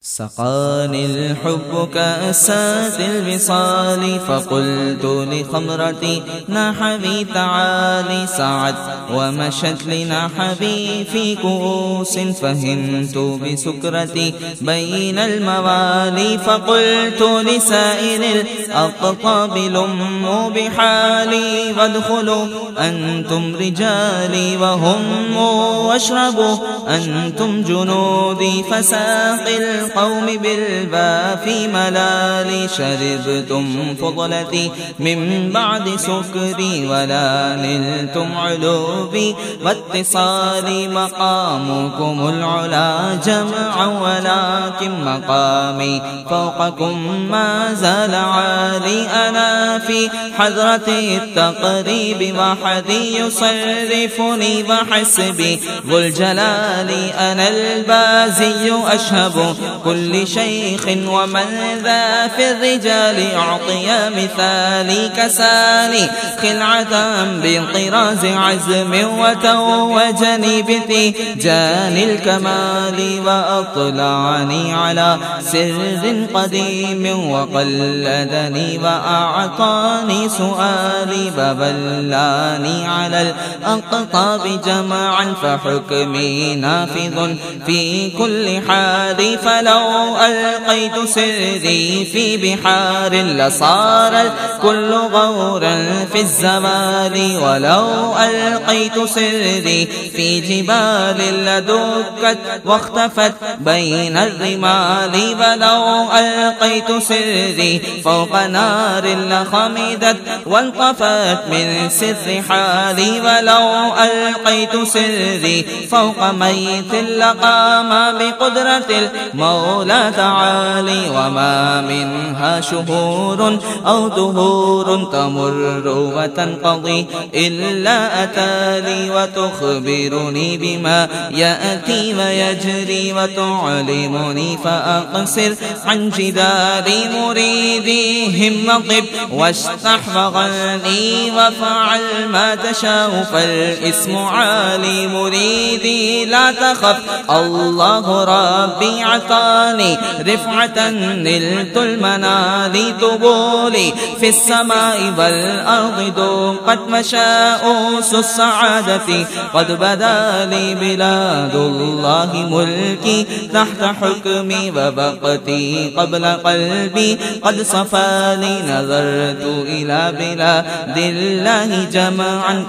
سقاني الحب كأسات الوصال، فقلت لخمرتي نحبي تعالي، سعت ومشت لنحبي في كؤوس، فهمت بسكرتي بين الموالي، فقلت لسائر الأقطاب لموا بحالي، وادخلوا أنتم رجالي وهم واشربوا أنتم جنودي، فساقي القوم بالبا في ملالي، شربتم فضلتي من بعد سكري، ولا نلتم علوبي واتصالي، مقامكم العلا جمعا ولكن مقامي فوقكم ما زال عالي، أنا في حضرة التقريب وحدي يصرفني وحسبي ذو الجلال، أنا البازي أشهب كل شيخ ومن ذا في الرجال أعطي مثالي، كساني خلعة بانطراز عزم وتوجني بتيجان الكمال، وأطلعني على سر قديم وقلدني وأعطاني سؤالي، وبلاني على الأقطاب جمعا، فحكمي نافذ في كل حال، فلو ألقيت سري في بحار لصار الكل غورا في الزمان، ولو ألقيت سري في جبال لدكت واختفت بين الرمال، ولو ألقيت سري فوق نار لخمدت وانطفت من سر حالي، ولو ألقيت سري فوق ميت لقام بقدرة المولى تعالي، وما منها شهور أو دهور تمر وتنقضي إلا أتالي، وتخبرني بما يأتي ويجري، وتعلمني فأقصر عن جدالي مريدي، هم طب واشتح وغني وفعل ما تشاء فالاسم عالي، مريدي لا تخف الله ربي عطاني رفعة نلت المنال، تبولي في السماء والأرض دقت مشاؤوس السعادة، قد بدا لي بلاد الله ملكي تحت حكمي، وبقتي قبل قلبي قد صفاني، نظرت إلى بلاد الله جمعا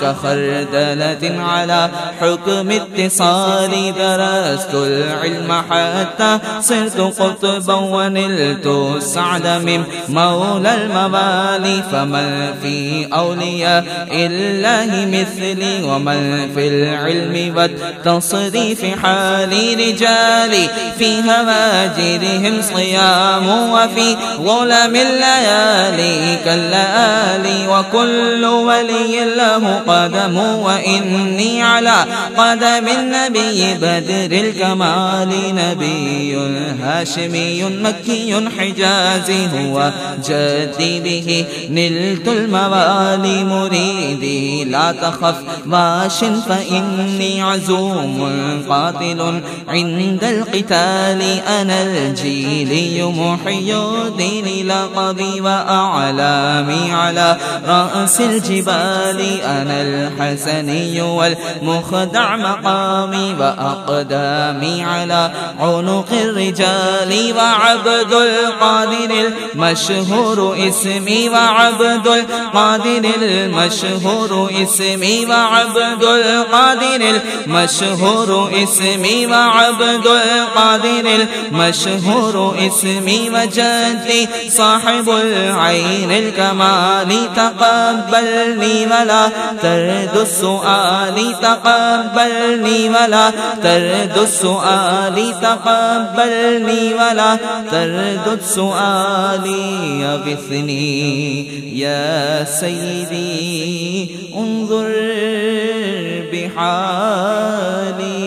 كخردلة على حكم اتصالي، درست العلم حتى صرت قطبا ونلت السعد من مولى الموالي، فمن في أولياء الله مثلي، ومن في العلم والتصريف حالي، رجالي في هواجرهم صيام وفي ظلم الليالي كاللآلي، وكل ولي له قدم، وإني على قدم النبي بدر الكمال، نبي هاشمي مكي حجازي هو جدي، به نلت الموالي، مريدي لا تخف باش فإني عزوم قاتل عند القتال، أنا الجيلي محي الدين لقبي وأعلامي على رأس الجبال، أنا الحسني والمخدع مقامي، وأقدامي على عنق الرجال، وعبد القادر المشهور اسمي، وعبد القادر المشهور اسمي، وعبد القادر المشهور اسمي، وعبد القادر المشهور اسمي، وجدي صاحب العين الكمال، تقبلني ولا ترد السؤال، تقبلني ولا ترد السؤال، تقبلني ولا ترد السؤال، أغثني يا سيدي انظر بحالي.